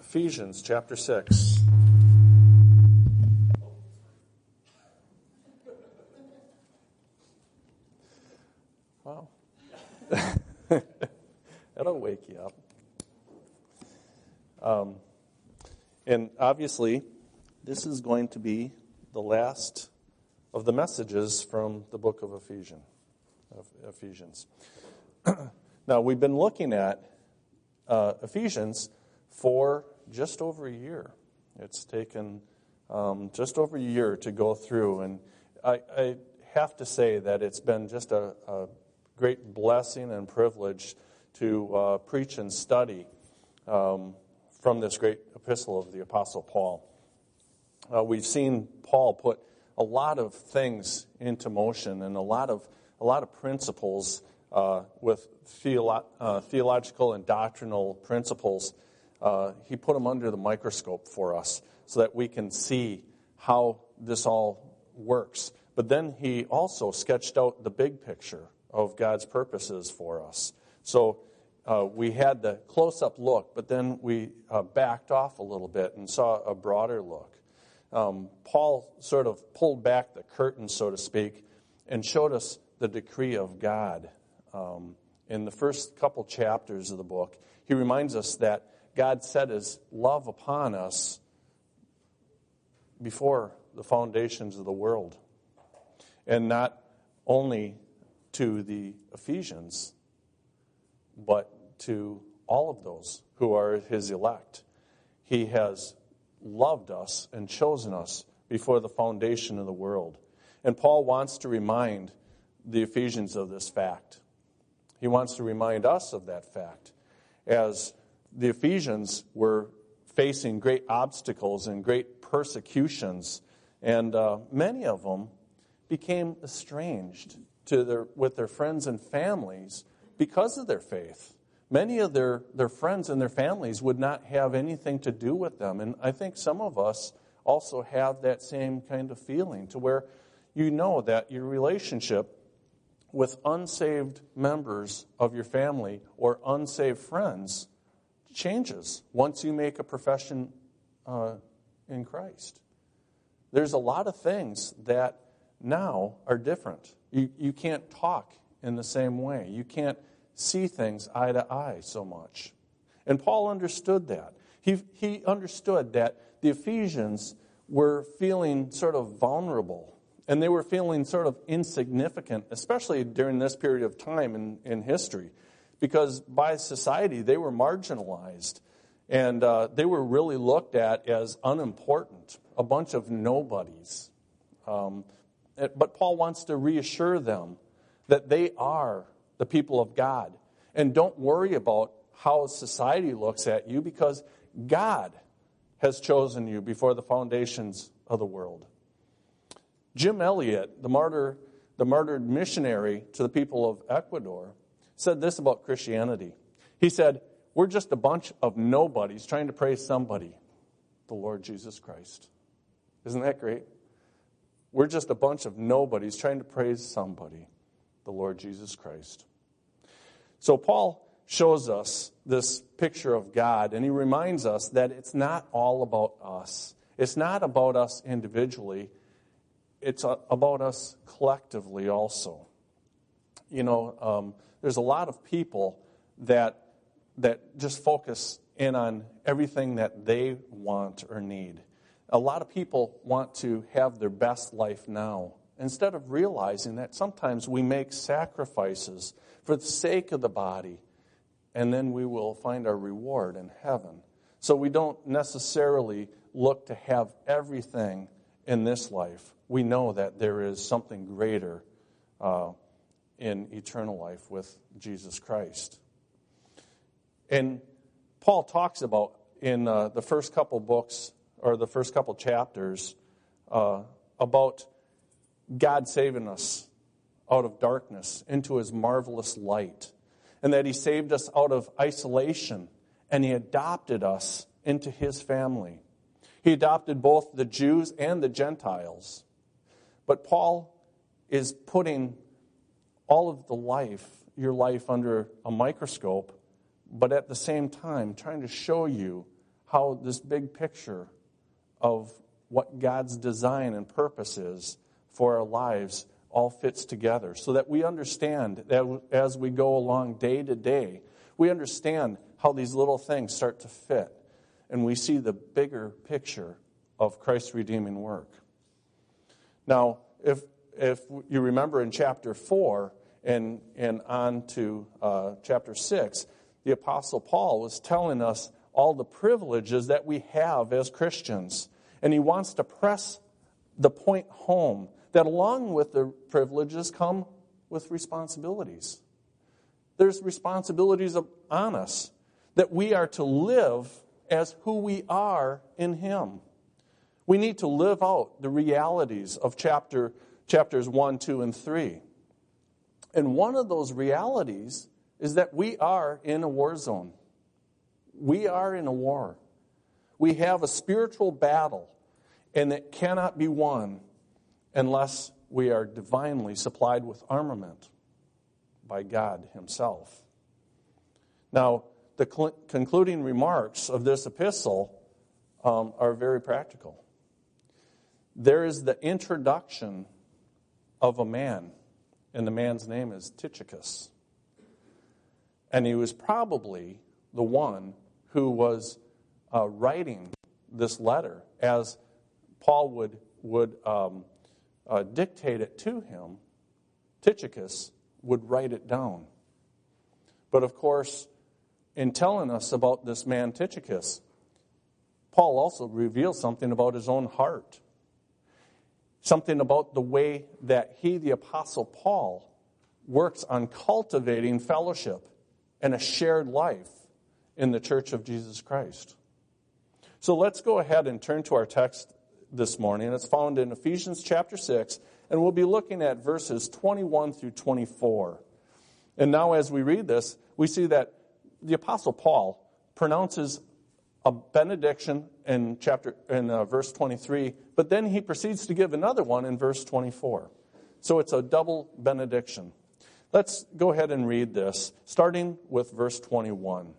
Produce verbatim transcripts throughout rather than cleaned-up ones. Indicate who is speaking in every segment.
Speaker 1: Ephesians chapter six. Wow. That'll wake you up. Um, and obviously, this is going to be the last of the messages from the book of Ephesians. Of Ephesians. Now, we've been looking at uh, Ephesians for just over a year. It's taken um, just over a year to go through, and I, I have to say that it's been just a, a great blessing and privilege to uh, preach and study um, from this great epistle of the Apostle Paul. Uh, we've seen Paul put a lot of things into motion and a lot of a lot of principles uh, with theolo- uh, theological and doctrinal principles. Uh, he put them under the microscope for us so that we can see how this all works. But then he also sketched out the big picture of God's purposes for us. So uh, we had the close-up look, but then we uh, backed off a little bit and saw a broader look. Um, Paul sort of pulled back the curtain, so to speak, and showed us the decree of God. Um, in the first couple chapters of the book, he reminds us that God set his love upon us before the foundations of the world. And not only to the Ephesians, but to all of those who are his elect. He has loved us and chosen us before the foundation of the world. And Paul wants to remind the Ephesians of this fact. He wants to remind us of that fact. As the Ephesians were facing great obstacles and great persecutions, and uh, many of them became estranged to their, with their friends and families because of their faith. Many of their, their friends and their families would not have anything to do with them. And I think some of us also have that same kind of feeling, to where you know that your relationship with unsaved members of your family or unsaved friends changes once you make a profession uh, in Christ. There's a lot of things that now are different. You, you can't talk in the same way. You can't see things eye to eye so much. And Paul understood that. He, he understood that the Ephesians were feeling sort of vulnerable, and they were feeling sort of insignificant, especially during this period of time in, in history, because by society they were marginalized, and uh, they were really looked at as unimportant, a bunch of nobodies. Um, but Paul wants to reassure them that they are the people of God. And don't worry about how society looks at you, because God has chosen you before the foundations of the world. Jim Elliot, the martyr, the martyred missionary to the people of Ecuador, said this about Christianity. He said, "We're just a bunch of nobodies trying to praise somebody, the Lord Jesus Christ." Isn't that great? We're just a bunch of nobodies trying to praise somebody, the Lord Jesus Christ. So Paul shows us this picture of God, and he reminds us that it's not all about us. It's not about us individually. It's about us collectively also. You know, um, there's a lot of people that that just focus in on everything that they want or need. A lot of people want to have their best life now, instead of realizing that sometimes we make sacrifices for the sake of the body, and then we will find our reward in heaven. So we don't necessarily look to have everything in this life. We know that there is something greater uh, in eternal life with Jesus Christ. And Paul talks about in uh, the first couple books, or the first couple chapters, uh, about God saving us out of darkness into his marvelous light, and that he saved us out of isolation, and he adopted us into his family. He adopted both the Jews and the Gentiles. But Paul is putting all of the life, your life, under a microscope, but at the same time trying to show you how this big picture of what God's design and purpose is for our lives all fits together, so that we understand that as we go along day to day, we understand how these little things start to fit, and we see the bigger picture of Christ's redeeming work. Now, if if you remember in chapter four and, and on to uh, chapter six, the Apostle Paul was telling us all the privileges that we have as Christians. And he wants to press the point home that along with the privileges come with responsibilities. There's responsibilities on us that we are to live as who we are in him. We need to live out the realities of chapter chapters one, two, and three. And one of those realities is that we are in a war zone. We are in a war. We have a spiritual battle, and it cannot be won unless we are divinely supplied with armament by God himself. Now, the cl- concluding remarks of this epistle um, are very practical. There is the introduction of a man, and the man's name is Tychicus. And he was probably the one who was uh, writing this letter as Paul would, would um, uh, dictate it to him. Tychicus would write it down. But of course, in telling us about this man Tychicus, Paul also reveals something about his own heart. Something about the way that he, the Apostle Paul, works on cultivating fellowship and a shared life in the Church of Jesus Christ. So let's go ahead and turn to our text this morning. It's found in Ephesians chapter six, and we'll be looking at verses twenty-one through twenty-four. And now as we read this, we see that the Apostle Paul pronounces a benediction in chapter in uh, verse twenty-three, but then he proceeds to give another one in verse twenty-four. So it's a double benediction. Let's go ahead and read this, starting with verse twenty-one.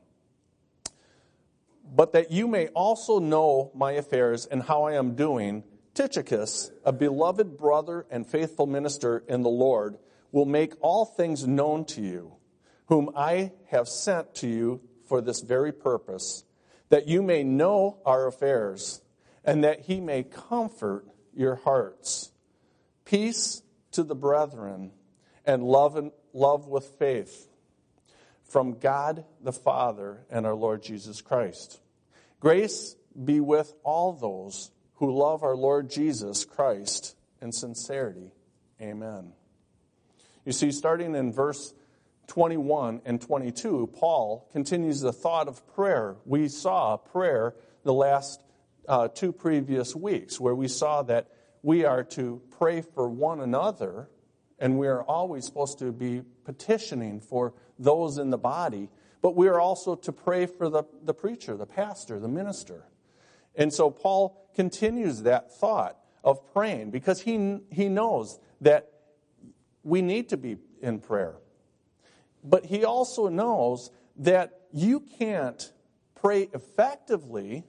Speaker 1: But that you may also know my affairs and how I am doing, Tychicus, a beloved brother and faithful minister in the Lord, will make all things known to you, whom I have sent to you for this very purpose, that you may know our affairs, and that he may comfort your hearts. Peace to the brethren, and love and love with faith, from God the Father and our Lord Jesus Christ. Grace be with all those who love our Lord Jesus Christ in sincerity. Amen. You see, starting in verse twenty-one and twenty-two, Paul continues the thought of prayer. We saw prayer the last uh, two previous weeks, where we saw that we are to pray for one another, and we are always supposed to be petitioning for those in the body, but we are also to pray for the, the preacher, the pastor, the minister. And so Paul continues that thought of praying because he, he knows that we need to be in prayer. But he also knows that you can't pray effectively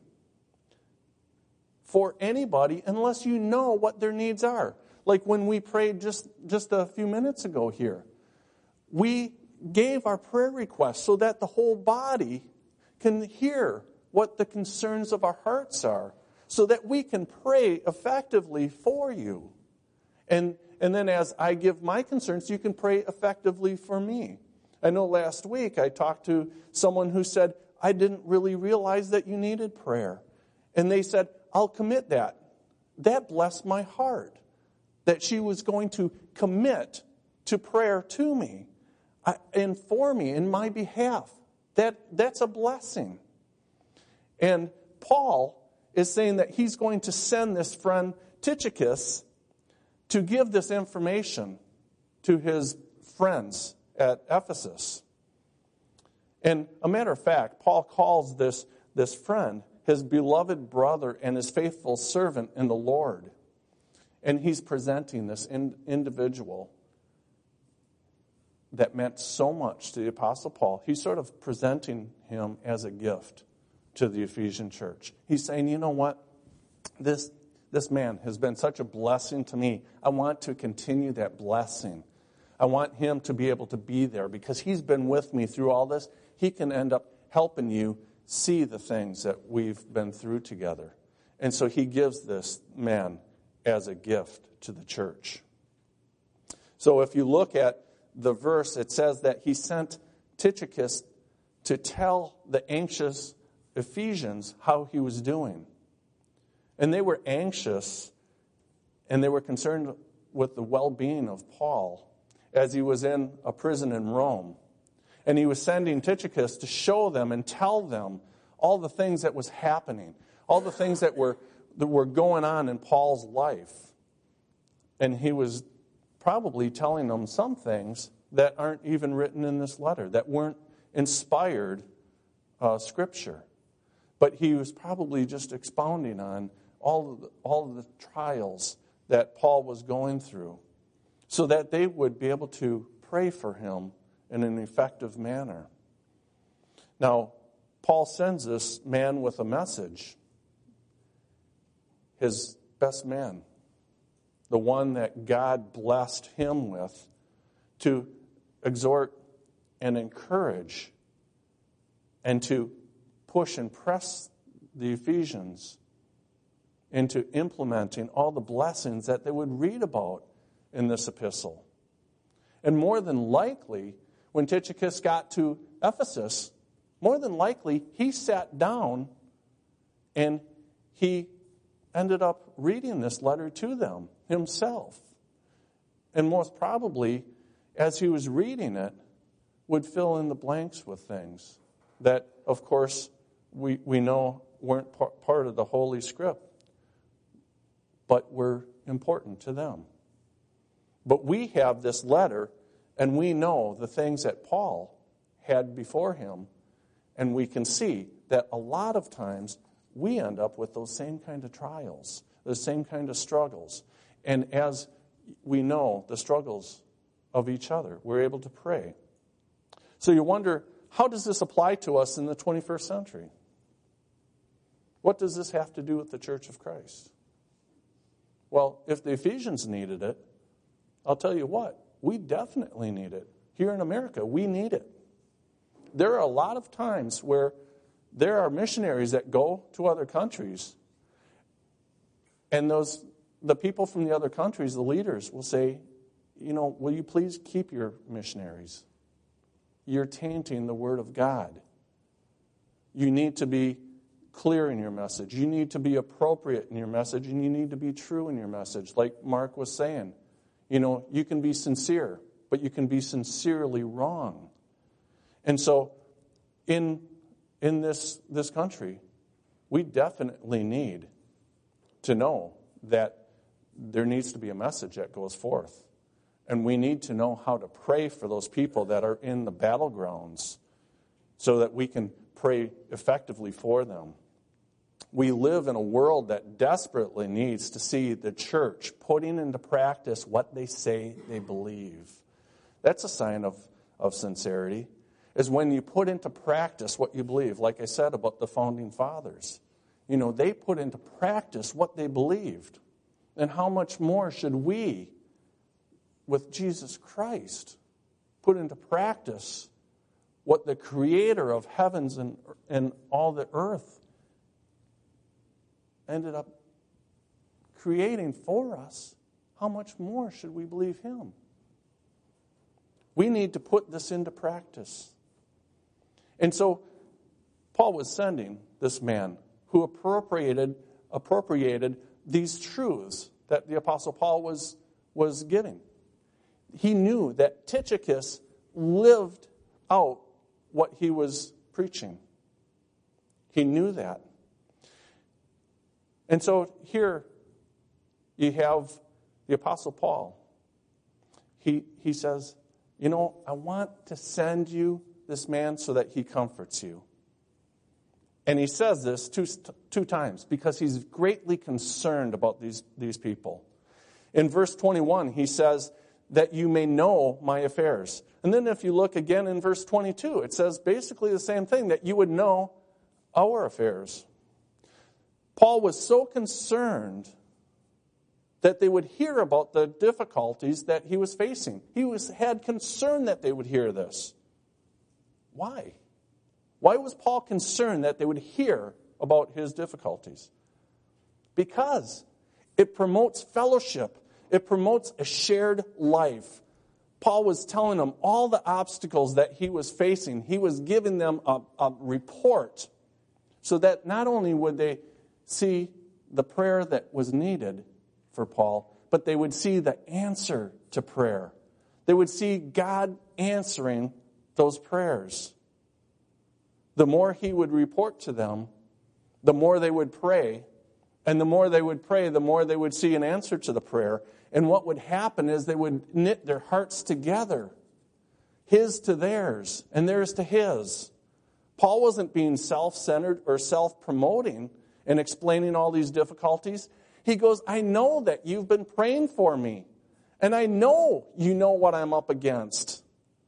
Speaker 1: for anybody unless you know what their needs are. Like when we prayed just, just a few minutes ago here. We gave our prayer requests so that the whole body can hear what the concerns of our hearts are, so that we can pray effectively for you. And, and then as I give my concerns, you can pray effectively for me. I know last week I talked to someone who said, I didn't really realize that you needed prayer. And they said, I'll commit that. That blessed my heart, that she was going to commit to prayer to me uh, and for me in my behalf. That, that's a blessing. And Paul is saying that he's going to send this friend Tychicus to give this information to his friends at Ephesus. And a matter of fact, Paul calls this, this friend his beloved brother and his faithful servant in the Lord. And he's presenting this in, individual that meant so much to the Apostle Paul. He's sort of presenting him as a gift to the Ephesian church. He's saying, you know what? This, this man has been such a blessing to me. I want to continue that blessing. I want him to be able to be there because he's been with me through all this. He can end up helping you see the things that we've been through together. And so he gives this man as a gift to the church. So if you look at the verse, it says that he sent Tychicus to tell the anxious Ephesians how he was doing. And they were anxious, and they were concerned with the well-being of Paul as he was in a prison in Rome. And he was sending Tychicus to show them and tell them all the things that was happening, all the things that were that were going on in Paul's life. And he was probably telling them some things that aren't even written in this letter, that weren't inspired uh, scripture. But he was probably just expounding on all of the, all of the trials that Paul was going through so that they would be able to pray for him in an effective manner. Now, Paul sends this man with a message. His best man, the one that God blessed him with, to exhort and encourage and to push and press the Ephesians into implementing all the blessings that they would read about in this epistle. And more than likely, when Tychicus got to Ephesus, more than likely he sat down and he ended up reading this letter to them himself. And most probably, as he was reading it, would fill in the blanks with things that, of course, we, we know weren't part of the Holy Script, but were important to them. But we have this letter, and we know the things that Paul had before him, and we can see that a lot of times we end up with those same kind of trials, the same kind of struggles. And as we know the struggles of each other, we're able to pray. So you wonder, how does this apply to us in the twenty-first century? What does this have to do with the Church of Christ? Well, if the Ephesians needed it, I'll tell you what, we definitely need it. Here in America, we need it. There are a lot of times where there are missionaries that go to other countries, and those the people from the other countries, the leaders, will say, you know, will you please keep your missionaries? You're tainting the Word of God. You need to be clear in your message. You need to be appropriate in your message, and you need to be true in your message. Like Mark was saying, you know, you can be sincere, but you can be sincerely wrong. And so in in this, this country, we definitely need to know that there needs to be a message that goes forth. And we need to know how to pray for those people that are in the battlegrounds so that we can pray effectively for them. We live in a world that desperately needs to see the church putting into practice what they say they believe. That's a sign of, of sincerity, is when you put into practice what you believe. Like I said about the founding fathers. You know, they put into practice what they believed. And how much more should we, with Jesus Christ, put into practice what the Creator of heavens and, and all the earth ended up creating for us? How much more should we believe Him? We need to put this into practice. And so Paul was sending this man who appropriated appropriated these truths that the Apostle Paul was, was giving. He knew that Tychicus lived out what he was preaching. He knew that. And so here you have the Apostle Paul. He, he says, you know, I want to send you this man so that he comforts you. And he says this two, two times because he's greatly concerned about these, these people. In verse twenty-one, he says that you may know my affairs. And then if you look again in verse twenty-two, it says basically the same thing, that you would know our affairs. Paul was so concerned that they would hear about the difficulties that he was facing. He was had concern that they would hear this. Why? Why was Paul concerned that they would hear about his difficulties? Because it promotes fellowship. It promotes a shared life. Paul was telling them all the obstacles that he was facing. He was giving them a, a report so that not only would they see the prayer that was needed for Paul, but they would see the answer to prayer. They would see God answering those prayers. The more he would report to them, the more they would pray. And the more they would pray, the more they would see an answer to the prayer. And what would happen is they would knit their hearts together. His to theirs, and theirs to his. Paul wasn't being self-centered or self-promoting and explaining all these difficulties. He goes, I know that you've been praying for me. And I know you know what I'm up against.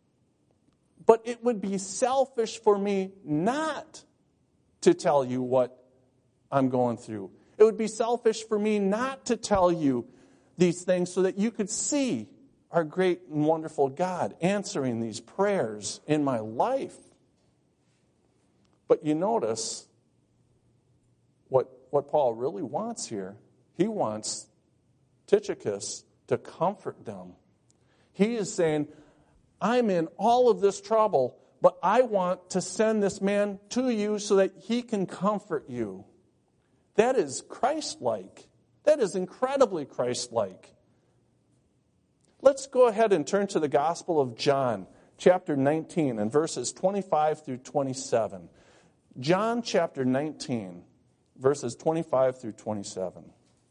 Speaker 1: But it would be selfish for me not to tell you what I'm going through. It would be selfish for me not to tell you these things so that you could see our great and wonderful God answering these prayers in my life. But you notice what, what Paul really wants here. He wants Tychicus to comfort them. He is saying, I'm in all of this trouble, but I want to send this man to you so that he can comfort you. That is Christ-like. That is incredibly Christ-like. Let's go ahead and turn to the Gospel of John, chapter nineteen, and verses twenty-five through twenty-seven. John chapter nineteen, verses twenty-five through twenty-seven.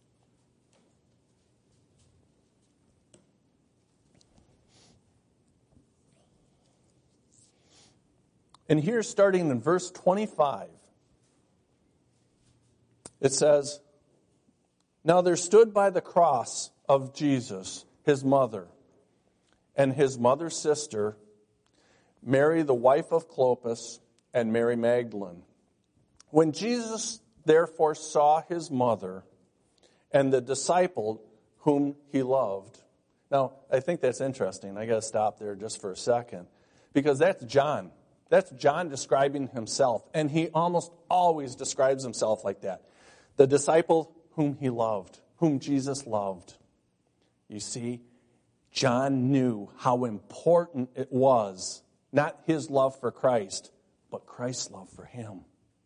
Speaker 1: And here, starting in verse twenty-five, it says, Now there stood by the cross of Jesus his mother, and his mother's sister, Mary the wife of Clopas, and Mary Magdalene. When Jesus therefore saw his mother and the disciple whom he loved. Now, I think that's interesting. I got to stop there just for a second, because that's John. That's John describing himself, and he almost always describes himself like that. The disciple whom he loved, whom Jesus loved. You see, John knew how important it was, not his love for Christ, but Christ's love for him.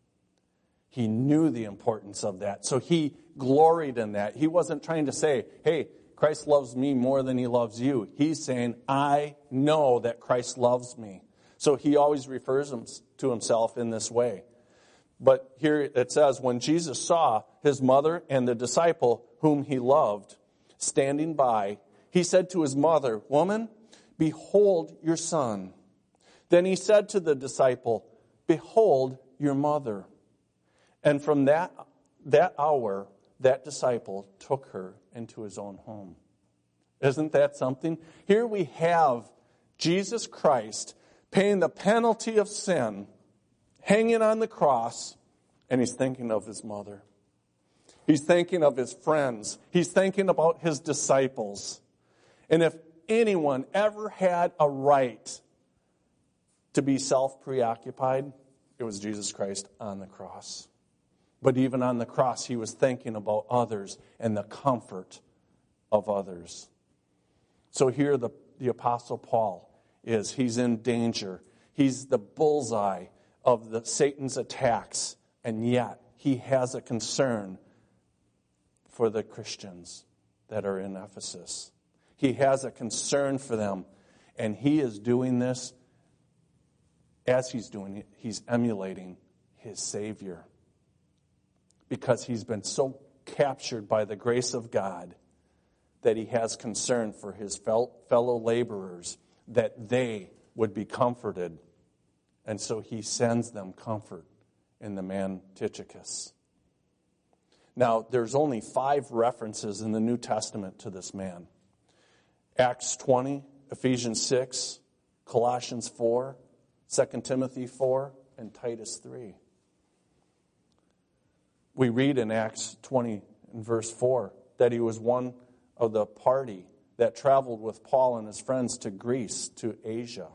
Speaker 1: He knew the importance of that, so he gloried in that. He wasn't trying to say, hey, Christ loves me more than he loves you. He's saying, I know that Christ loves me. So he always refers to himself in this way. But here it says, when Jesus saw his mother and the disciple whom he loved standing by, he said to his mother, Woman, behold your son. Then he said to the disciple, Behold your mother. And from that, that hour, that disciple took her into his own home. Isn't that something? Here we have Jesus Christ paying the penalty of sin, hanging on the cross, and he's thinking of his mother. He's thinking of his friends. He's thinking about his disciples. And if anyone ever had a right to be self-preoccupied, it was Jesus Christ on the cross. But even on the cross, he was thinking about others and the comfort of others. So here the, the Apostle Paul is. He's in danger. He's the bullseye of the Satan's attacks, and yet he has a concern for the Christians that are in Ephesus. He has a concern for them, and he is doing this. As he's doing it, he's emulating his Savior, because he's been so captured by the grace of God that he has concern for his fellow laborers, that they would be comforted. And so he sends them comfort in the man Tychicus. Now, there's only five references in the New Testament to this man. Acts twenty, Ephesians six, Colossians four, Second Timothy four, and Titus three. we read in Acts twenty and verse four that he was one of the party that traveled with Paul and his friends to Greece, to Asia.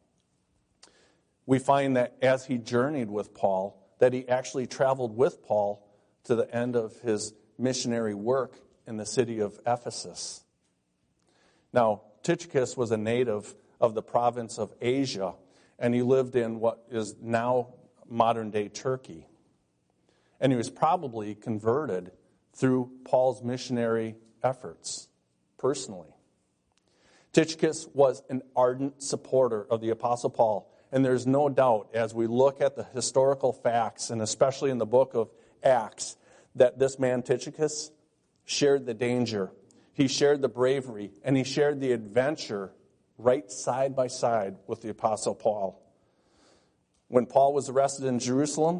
Speaker 1: We find that as he journeyed with Paul, that he actually traveled with Paul to the end of his missionary work in the city of Ephesus. Now, Tychicus was a native of the province of Asia, and he lived in what is now modern-day Turkey. And he was probably converted through Paul's missionary efforts, personally. Tychicus was an ardent supporter of the Apostle Paul, and there's no doubt, as we look at the historical facts, and especially in the book of Acts, that this man Tychicus shared the danger, he shared the bravery, and he shared the adventure right side by side with the Apostle Paul. When Paul was arrested in Jerusalem,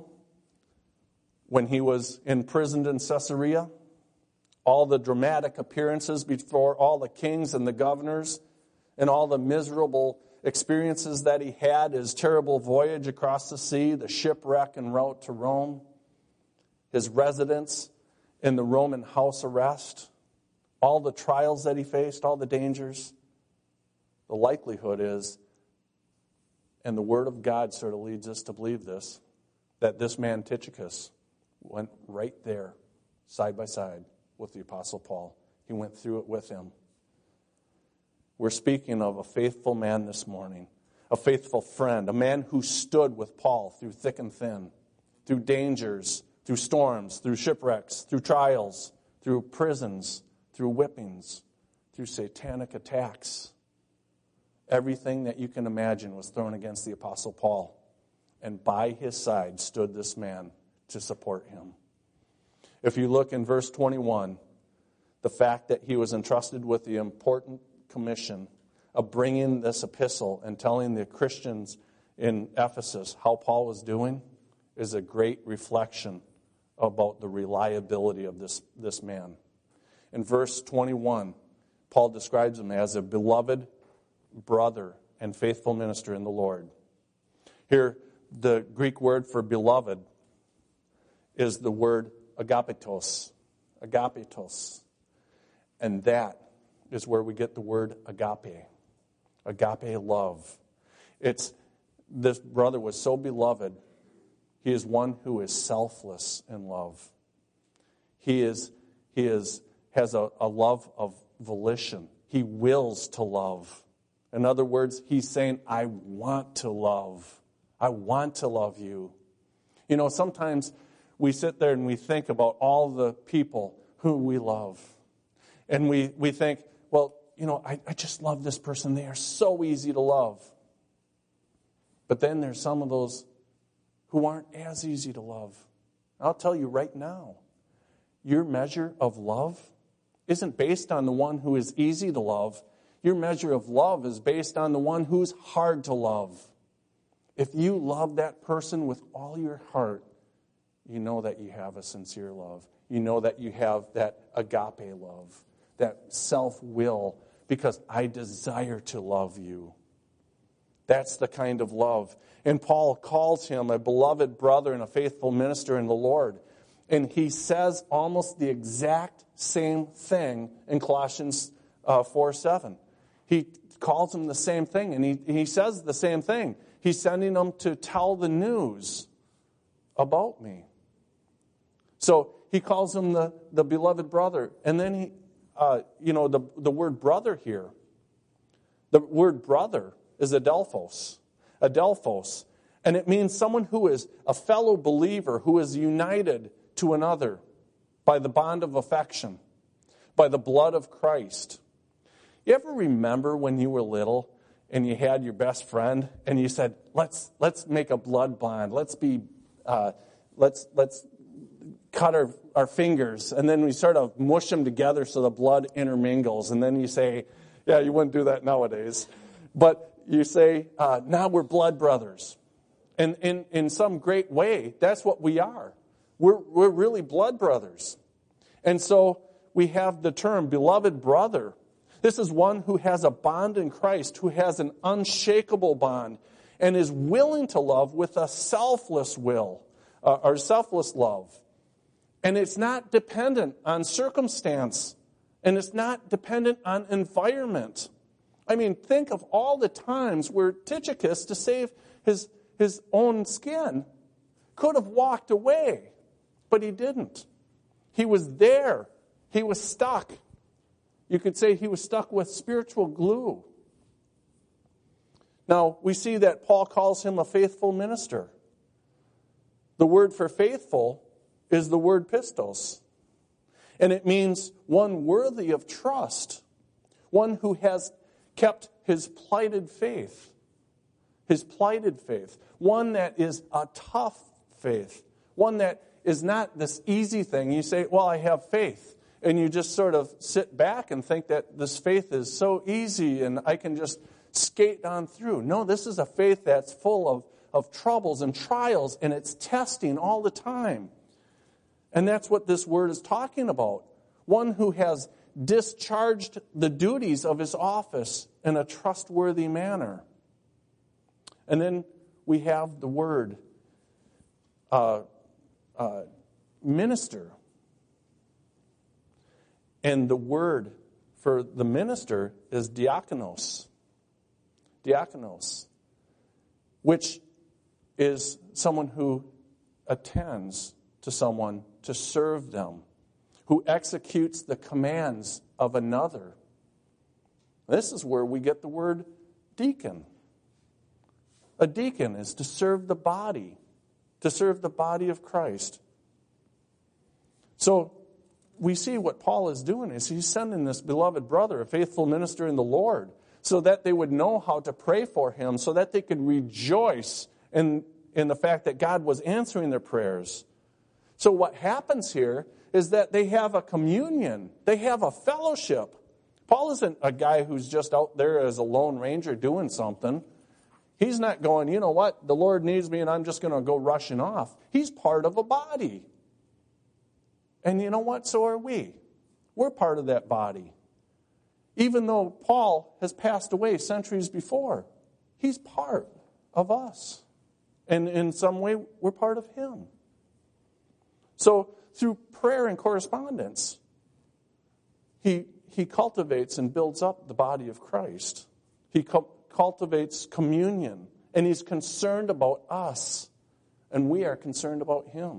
Speaker 1: when he was imprisoned in Caesarea, all the dramatic appearances before all the kings and the governors, and all the miserable experiences that he had, his terrible voyage across the sea, the shipwreck en route to Rome, his residence in the Roman house arrest, all the trials that he faced, all the dangers, the likelihood is, and the Word of God sort of leads us to believe this, that this man Tychicus went right there, side by side, with the Apostle Paul. He went through it with him. We're speaking of a faithful man this morning, a faithful friend, a man who stood with Paul through thick and thin, through dangers, through storms, through shipwrecks, through trials, through prisons, through whippings, through satanic attacks. Everything that you can imagine was thrown against the Apostle Paul, and by his side stood this man to support him. If you look in verse twenty-one, the fact that he was entrusted with the important commission of bringing this epistle and telling the Christians in Ephesus how Paul was doing is a great reflection about the reliability of this, this man. In verse twenty-one, Paul describes him as a beloved brother and faithful minister in the Lord. Here, the Greek word for beloved is the word agapetos. Agapetos. And that is where we get the word agape. Agape love. It's this brother was so beloved, he is one who is selfless in love. He is he is has a, a love of volition. He wills to love. In other words, he's saying, I want to love. I want to love you. You know, sometimes we sit there and we think about all the people who we love. And we, we think, well, you know, I, I just love this person. They are so easy to love. But then there's some of those who aren't as easy to love. I'll tell you right now, your measure of love isn't based on the one who is easy to love. Your measure of love is based on the one who's hard to love. If you love that person with all your heart, you know that you have a sincere love. You know that you have that agape love, that self-will, because I desire to love you. That's the kind of love. And Paul calls him a beloved brother and a faithful minister in the Lord. And he says almost the exact same thing in Colossians uh, four seven. He calls him the same thing, and he, he says the same thing. He's sending them to tell the news about me. So he calls him the, the beloved brother. And then he, uh, you know, the, the word brother here, the word brother is adelphos. Adelphos. And it means someone who is a fellow believer, who is united to another by the bond of affection, by the blood of Christ. You ever remember when you were little and you had your best friend and you said, let's let's make a blood bond. Let's be, uh, let's let's cut our, our fingers, and then we sort of mush them together so the blood intermingles. And then you say, yeah, you wouldn't do that nowadays. But you say, uh, now we're blood brothers. And in, in some great way, that's what we are. We're, we're really blood brothers. And so we have the term beloved brother. This is one who has a bond in Christ, who has an unshakable bond, and is willing to love with a selfless will, uh, or selfless love. And it's not dependent on circumstance. And it's not dependent on environment. I mean, think of all the times where Tychicus, to save his, his own skin, could have walked away. But he didn't. He was there. He was stuck. You could say he was stuck with spiritual glue. Now, we see that Paul calls him a faithful minister. The word for faithful is the word pistos. And it means one worthy of trust. One who has kept his plighted faith. His plighted faith. One that is a tough faith. One that is not this easy thing. You say, well, I have faith. And you just sort of sit back and think that this faith is so easy and I can just skate on through. No, this is a faith that's full of, of troubles and trials, and it's testing all the time. And that's what this word is talking about. One who has discharged the duties of his office in a trustworthy manner. And then we have the word uh, uh, minister. And the word for the minister is diakonos. Diakonos, which is someone who attends to someone to serve them, who executes the commands of another. This is where we get the word deacon. A deacon is to serve the body, to serve the body of Christ. So we see what Paul is doing is he's sending this beloved brother, a faithful minister in the Lord, so that they would know how to pray for him, so that they could rejoice in, in the fact that God was answering their prayers. So what happens here is that they have a communion. They have a fellowship. Paul isn't a guy who's just out there as a lone ranger doing something. He's not going, you know what, the Lord needs me and I'm just going to go rushing off. He's part of a body. And you know what? So are we. We're part of that body. Even though Paul has passed away centuries before, he's part of us. And in some way, we're part of him. So through prayer and correspondence, he, he cultivates and builds up the body of Christ. He cu- cultivates communion. And he's concerned about us. And we are concerned about him.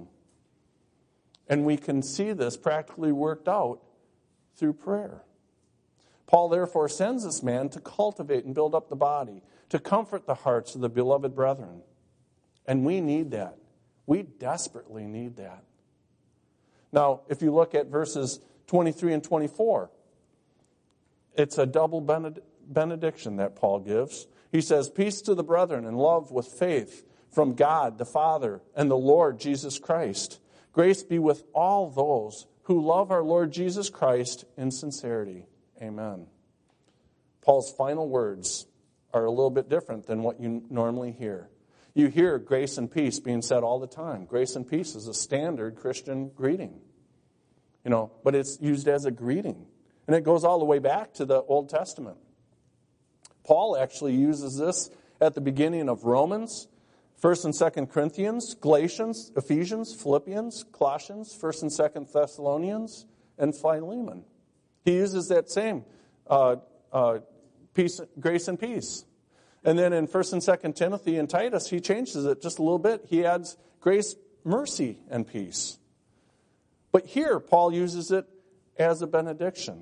Speaker 1: And we can see this practically worked out through prayer. Paul therefore sends this man to cultivate and build up the body, to comfort the hearts of the beloved brethren. And we need that. We desperately need that. Now, if you look at verses twenty-three and twenty-four, it's a double benediction that Paul gives. He says, peace to the brethren and love with faith from God the Father and the Lord Jesus Christ. Grace be with all those who love our Lord Jesus Christ in sincerity. Amen. Paul's final words are a little bit different than what you normally hear. You hear grace and peace being said all the time. Grace and peace is a standard Christian greeting. You know, but it's used as a greeting. And it goes all the way back to the Old Testament. Paul actually uses this at the beginning of Romans, First and Second Corinthians, Galatians, Ephesians, Philippians, Colossians, First and Second Thessalonians, and Philemon. He uses that same uh, uh, peace, grace and peace. And then in First and Second Timothy and Titus, he changes it just a little bit. He adds grace, mercy, and peace. But here, Paul uses it as a benediction.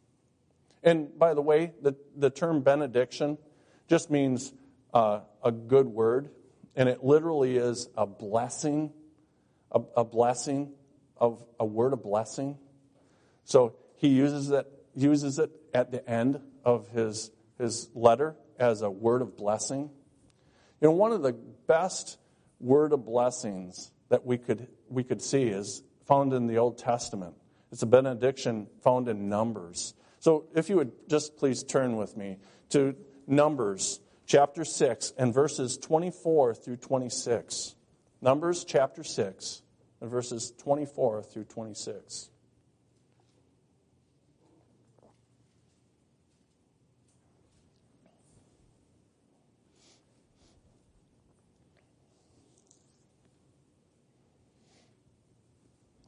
Speaker 1: And by the way, the, the term benediction just means uh, a good word. And it literally is a blessing, a, a blessing of a word of blessing. So he uses it, uses it at the end of his, his letter as a word of blessing. You know, one of the best word of blessings that we could we could see is found in the Old Testament. It's a benediction found in Numbers. So if you would just please turn with me to Numbers chapter six and verses twenty-four through twenty-six. Numbers chapter six and verses twenty-four through twenty-six.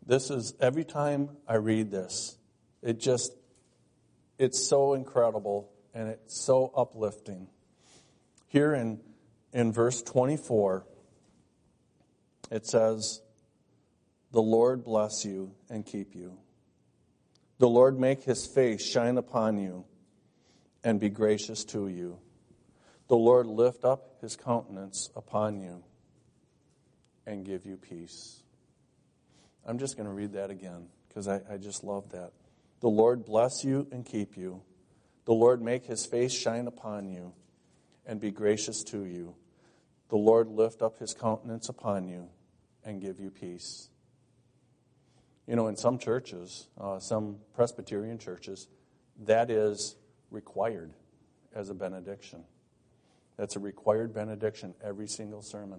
Speaker 1: This is, every time I read this, it just, it's so incredible and it's so uplifting. Here in, in verse twenty-four, it says, "The Lord bless you and keep you. The Lord make his face shine upon you and be gracious to you. The Lord lift up his countenance upon you and give you peace." I'm just going to read that again because I, I just love that. "The Lord bless you and keep you. The Lord make his face shine upon you and be gracious to you. The Lord lift up his countenance upon you and give you peace." You know, in some churches, uh, some Presbyterian churches, that is required as a benediction. That's a required benediction every single sermon.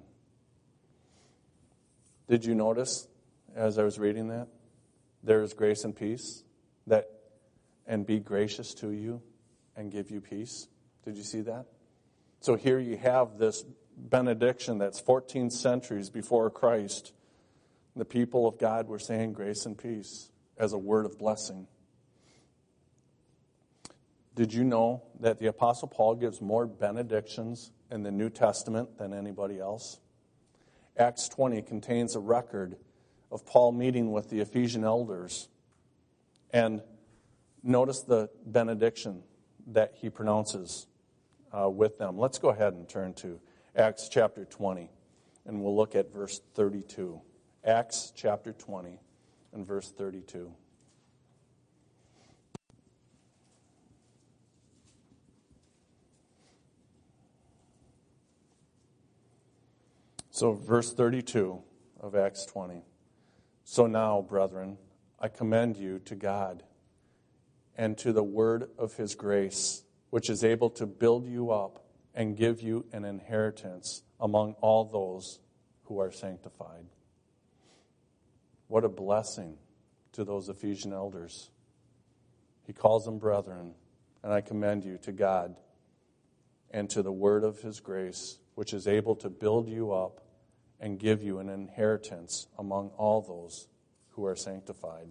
Speaker 1: Did you notice as I was reading that? There is grace and peace, that and be gracious to you and give you peace. Did you see that? So here you have this benediction that's fourteen centuries before Christ. The people of God were saying grace and peace as a word of blessing. Did you know that the Apostle Paul gives more benedictions in the New Testament than anybody else? Acts twenty contains a record of Paul meeting with the Ephesian elders. And notice the benediction that he pronounces uh, with them. Let's go ahead and turn to Acts chapter twenty, and we'll look at verse thirty-two. Acts chapter twenty and verse thirty-two. So verse thirty-two of Acts twenty. "So now, brethren, I commend you to God and to the word of his grace, which is able to build you up and give you an inheritance among all those who are sanctified." What a blessing to those Ephesian elders. He calls them brethren, and I commend you to God and to the word of his grace, which is able to build you up and give you an inheritance among all those who are sanctified.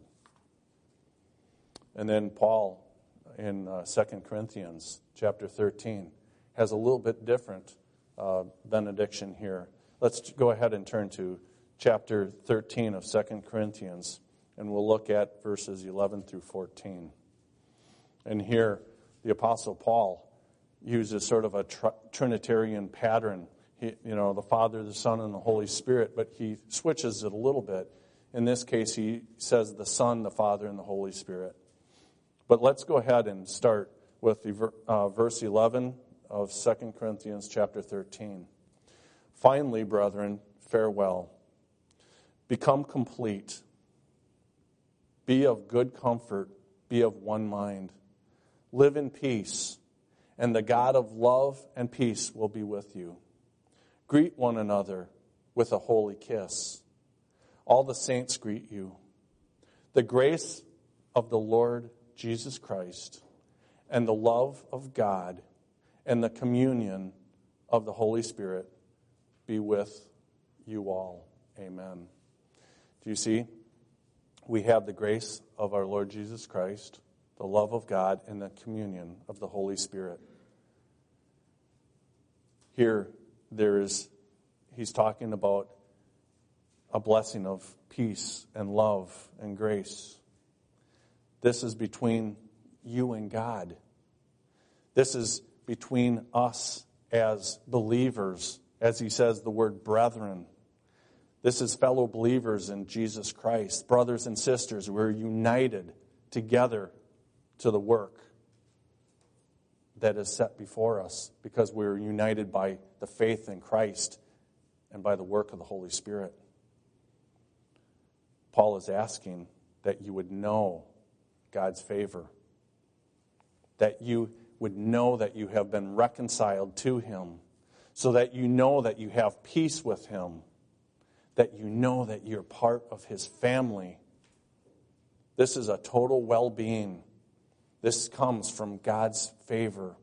Speaker 1: And then Paul in uh, Second Corinthians chapter thirteen has a little bit different uh, benediction here. Let's go ahead and turn to chapter thirteen of Second Corinthians, and we'll look at verses eleven through fourteen. And here, the Apostle Paul uses sort of a tr- Trinitarian pattern. He, you know, the Father, the Son, and the Holy Spirit, but he switches it a little bit. In this case, he says the Son, the Father, and the Holy Spirit. But let's go ahead and start with the uh, verse eleven of Second Corinthians chapter thirteen. "Finally, brethren, farewell. Become complete. Be of good comfort. Be of one mind. Live in peace, and the God of love and peace will be with you. Greet one another with a holy kiss. All the saints greet you. The grace of the Lord Jesus Christ and the love of God and the communion of the Holy Spirit be with you all. Amen." Do you see? We have the grace of our Lord Jesus Christ, the love of God, and the communion of the Holy Spirit. Here, there is, he's talking about a blessing of peace and love and grace. This is between you and God. This is between us as believers, as he says the word brethren. This is fellow believers in Jesus Christ. Brothers and sisters, we're united together to the work that is set before us because we're united by the faith in Christ and by the work of the Holy Spirit. Paul is asking that you would know God's favor, that you would know that you have been reconciled to him, so that you know that you have peace with him, that you know that you're part of his family. This is a total well-being. This comes from God's favor.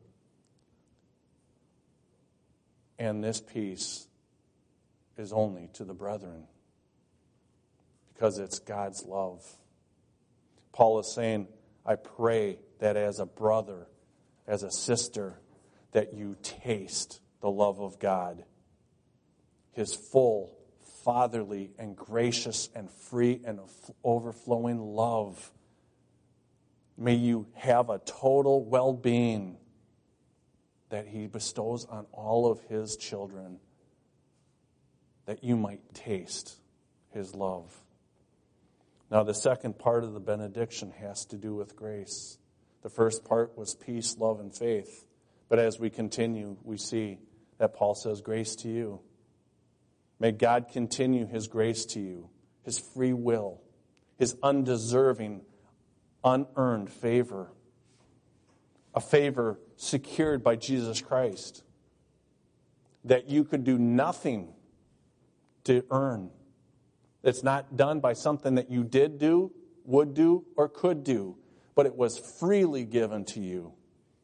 Speaker 1: And this peace is only to the brethren, because it's God's love. Paul is saying, I pray that as a brother, as a sister, that you taste the love of God, His full, fatherly, and gracious, and free, and overflowing love. May you have a total well-being that He bestows on all of His children, that you might taste His love. Now, the second part of the benediction has to do with grace. The first part was peace, love, and faith. But as we continue, we see that Paul says, grace to you. May God continue His grace to you, His free will, His undeserving, unearned favor, a favor secured by Jesus Christ, that you could do nothing to earn. It's not done by something that you did do, would do, or could do, but it was freely given to you.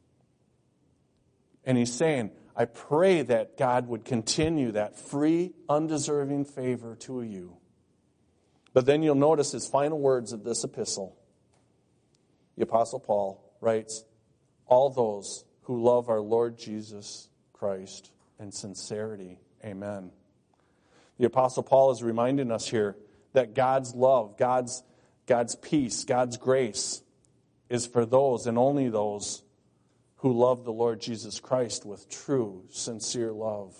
Speaker 1: And he's saying, I pray that God would continue that free, undeserving favor to you. But then you'll notice his final words of this epistle. The Apostle Paul writes, all those who love our Lord Jesus Christ in sincerity, amen. The Apostle Paul is reminding us here that God's love, God's, God's peace, God's grace is for those and only those who love the Lord Jesus Christ with true, sincere love.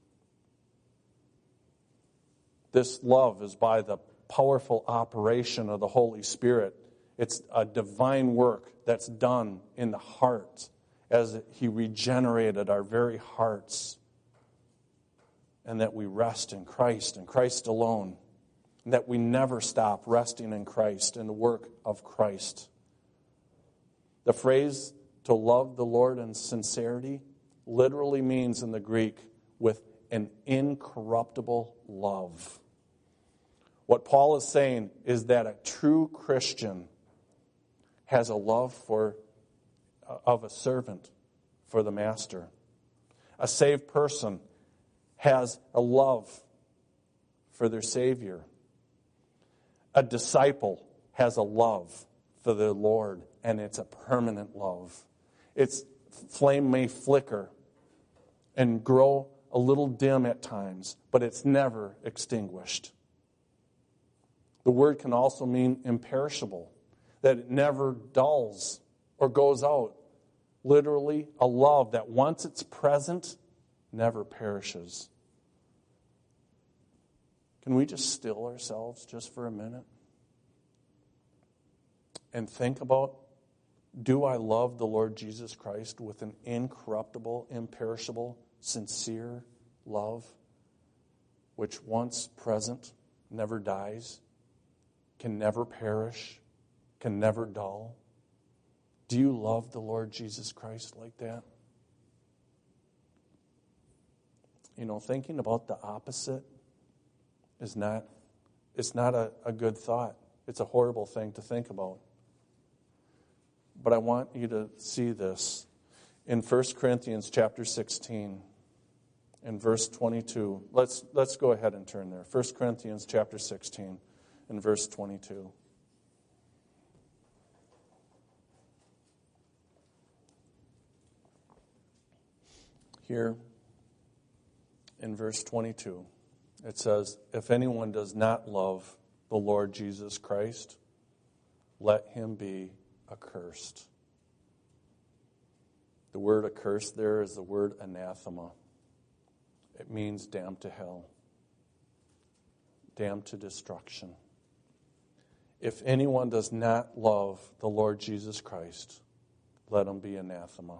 Speaker 1: This love is by the powerful operation of the Holy Spirit. It's a divine work that's done in the heart as He regenerated our very hearts, and that we rest in Christ and Christ alone, and that we never stop resting in Christ and the work of Christ. The phrase to love the Lord in sincerity literally means in the Greek with an incorruptible love. What Paul is saying is that a true Christian has a love for of a servant for the master. A saved person has a love for their Savior. A disciple has a love for their Lord, and it's a permanent love. Its flame may flicker and grow a little dim at times, but it's never extinguished. The word can also mean imperishable, that it never dulls or goes out. Literally, a love that once it's present, never perishes. Can we just still ourselves just for a minute and think about, do I love the Lord Jesus Christ with an incorruptible, imperishable, sincere love, which once present never dies, can never perish, can never dull? Do you love the Lord Jesus Christ like that? You know, thinking about the opposite is not, it's not a, a good thought. It's a horrible thing to think about. But I want you to see this in First Corinthians chapter sixteen and verse twenty-two. Let's, let's go ahead and turn there. First Corinthians chapter sixteen and verse twenty-two. Here in verse twenty-two, it says, if anyone does not love the Lord Jesus Christ, let him be accursed. The word accursed there is the word anathema. It means damned to hell, damned to destruction. If anyone does not love the Lord Jesus Christ, let him be anathema.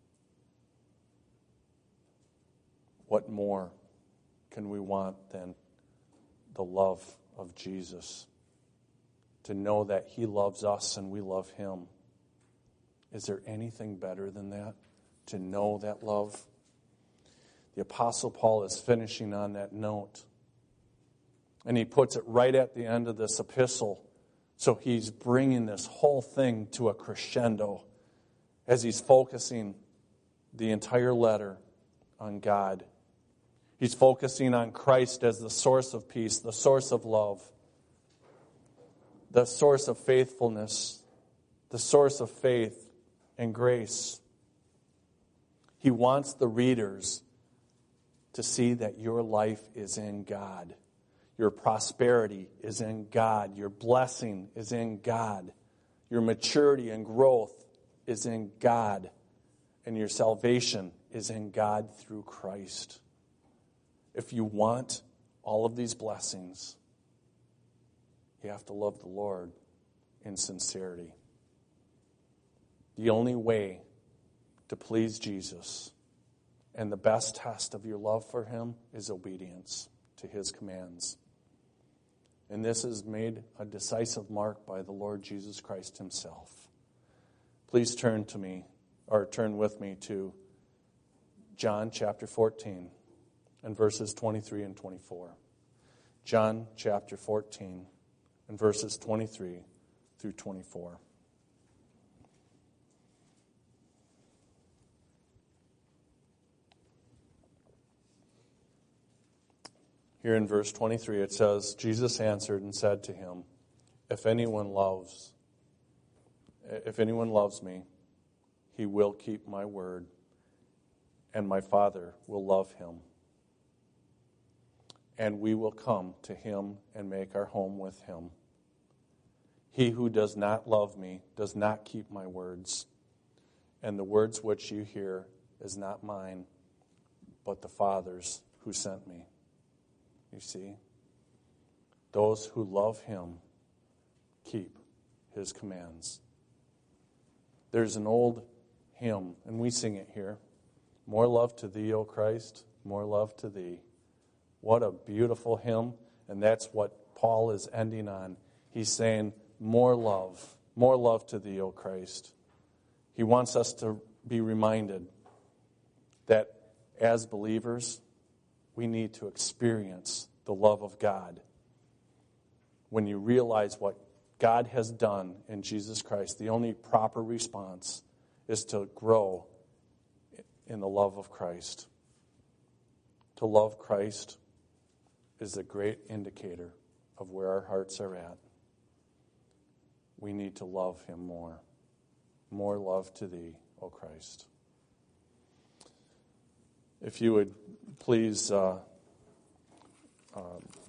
Speaker 1: What more can we want than the love of Jesus? To know that He loves us and we love Him. Is there anything better than that? To know that love? The Apostle Paul is finishing on that note. And he puts it right at the end of this epistle. So he's bringing this whole thing to a crescendo as he's focusing the entire letter on God. He's focusing on Christ as the source of peace, the source of love. the source of faithfulness, the source of faith and grace. He wants the readers to see that your life is in God. Your prosperity is in God. Your blessing is in God. Your maturity and growth is in God. And your salvation is in God through Christ. If you want all of these blessings, you have to love the Lord in sincerity. The only way to please Jesus and the best test of your love for him is obedience to his commands. And this is made a decisive mark by the Lord Jesus Christ himself. Please turn to me, or turn with me to John chapter fourteen and verses twenty-three and twenty-four. John chapter fourteen and verses twenty-three through twenty-four. Here in verse twenty-three it says, Jesus answered and said to him, If anyone loves, if anyone loves me, he will keep my word, and my Father will love him. And we will come to him and make our home with him. He who does not love me does not keep my words, and the words which you hear is not mine, but the Father's who sent me. You see, those who love him keep his commands. There's an old hymn, and we sing it here. More love to thee, O Christ, more love to thee. What a beautiful hymn, and that's what Paul is ending on. He's saying, more love, more love to thee, O Christ. He wants us to be reminded that as believers, we need to experience the love of God. When you realize what God has done in Jesus Christ, the only proper response is to grow in the love of Christ. To love Christ is a great indicator of where our hearts are at. We need to love him more. More love to thee, O Christ. If you would please uh, uh,